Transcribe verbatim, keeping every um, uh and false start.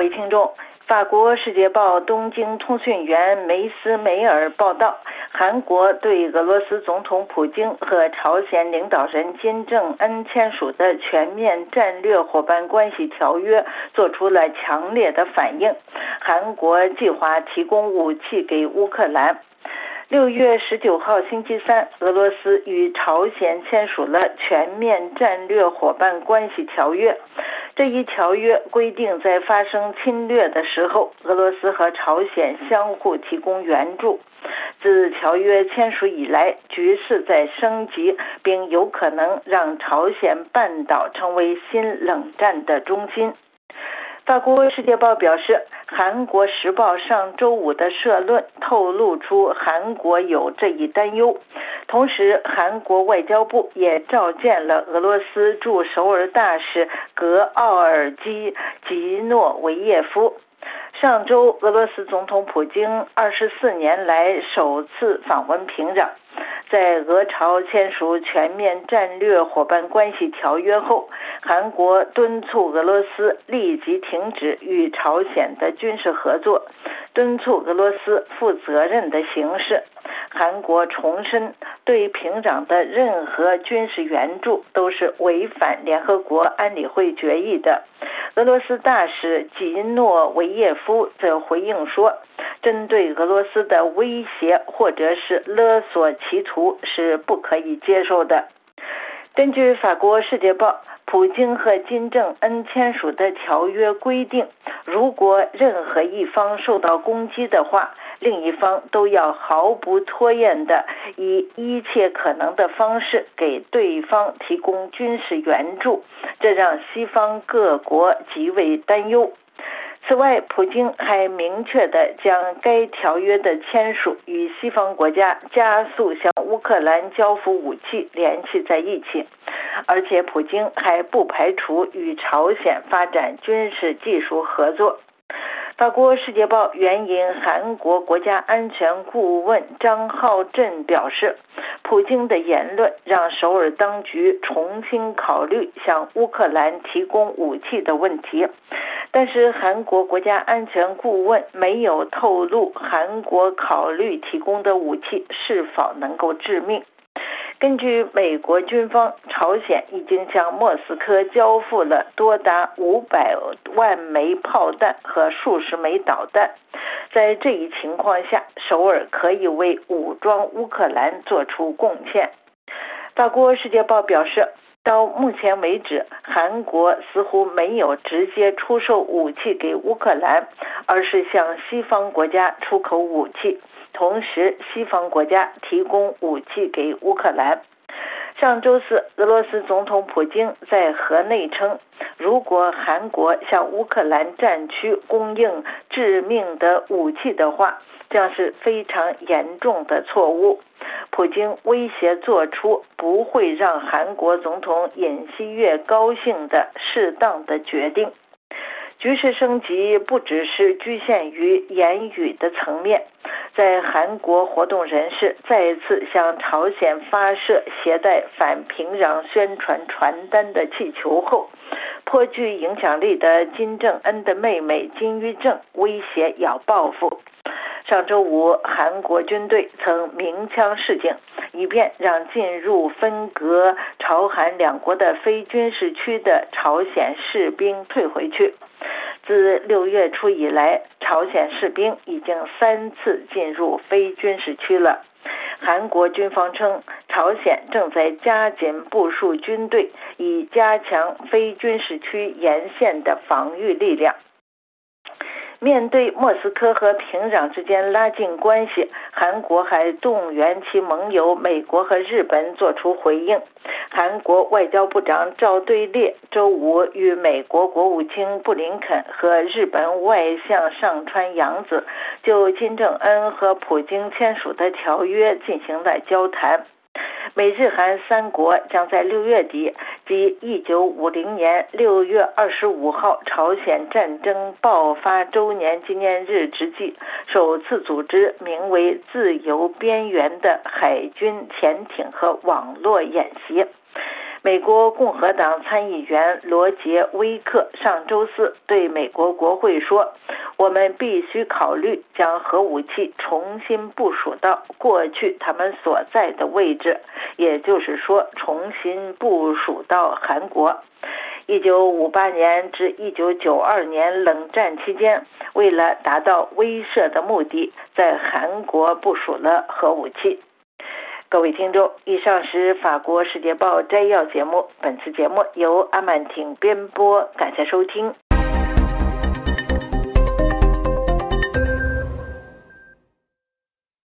听众，法国《世界报》东京通讯员梅斯梅尔报道，韩国对俄罗斯总统普京和朝鲜领导人金正恩签署的全面战略伙伴关系条约做出了强烈的反应。韩国计划提供武器给乌克兰。六月十九号星期三，俄罗斯与朝鲜签署了全面战略伙伴关系条约。这一条约规定，在发生侵略的时候，俄罗斯和朝鲜相互提供援助。自条约签署以来，局势在升级，并有可能让朝鲜半岛成为新冷战的中心。法国《世界报》表示，韩国《时报》上周五的社论透露出韩国有这一担忧。同时，韩国外交部也召见了俄罗斯驻首尔大使格奥尔基·吉诺维耶夫。上周，俄罗斯总统普京二十四年来首次访问平壤。在俄朝签署全面战略伙伴关系条约后，韩国敦促俄罗斯立即停止与朝鲜的军事合作，敦促俄罗斯负责任的行事。韩国重申，对平壤的任何军事援助都是违反联合国安理会决议的。俄罗斯大使吉诺维耶夫则回应说，针对俄罗斯的威胁或者是勒索企图是不可以接受的。根据法国《世界报》，普京和金正恩签署的条约规定，如果任何一方受到攻击的话，另一方都要毫不拖延地以一切可能的方式给对方提供军事援助，这让西方各国极为担忧。此外，普京还明确地将该条约的签署与西方国家加速向乌克兰交付武器联系在一起，而且普京还不排除与朝鲜发展军事技术合作。法国《世界报》援引韩国国家安全顾问张浩振表示，普京的言论让首尔当局重新考虑向乌克兰提供武器的问题，但是韩国国家安全顾问没有透露韩国考虑提供的武器是否能够致命。根据美国军方，朝鲜已经向莫斯科交付了多达五百万枚炮弹和数十枚导弹。在这一情况下，首尔可以为武装乌克兰做出贡献。法国《世界报》表示，到目前为止，韩国似乎没有直接出售武器给乌克兰，而是向西方国家出口武器。同时，西方国家提供武器给乌克兰。上周四，俄罗斯总统普京在河内称，如果韩国向乌克兰战区供应致命的武器的话，将是非常严重的错误。普京威胁做出不会让韩国总统尹锡悦高兴的适当的决定。局势升级不只是局限于言语的层面，在韩国活动人士再次向朝鲜发射携带反平壤宣传传单的气球后，颇具影响力的金正恩的妹妹金玉正威胁要报复。上周五，韩国军队曾鸣枪示警，以便让进入分隔朝韩两国的非军事区的朝鲜士兵退回去。自六月初以来，朝鲜士兵已经三次进入非军事区了。韩国军方称，朝鲜正在加紧部署军队，以加强非军事区沿线的防御力量。面对莫斯科和平壤之间拉近关系，韩国还动员其盟友美国和日本做出回应。韩国外交部长赵对列周五与美国国务卿布林肯和日本外相上川洋子就金正恩和普京签署的条约进行了交谈。美日韩三国将在六月底，即一九五零年六月二十五号朝鲜战争爆发周年纪念日之际，首次组织名为自由边缘的海军潜艇和网络演习。 美国共和党参议员罗杰·威克上周四对美国国会说，我们必须考虑将核武器重新部署到过去他们所在的位置，也就是说重新部署到韩国。一九五八年至一九九二年冷战期间，为了达到威慑的目的，在韩国部署了核武器。各位听众，以上是法国世界报摘要节目，本次节目由阿曼婷编播，感谢收听。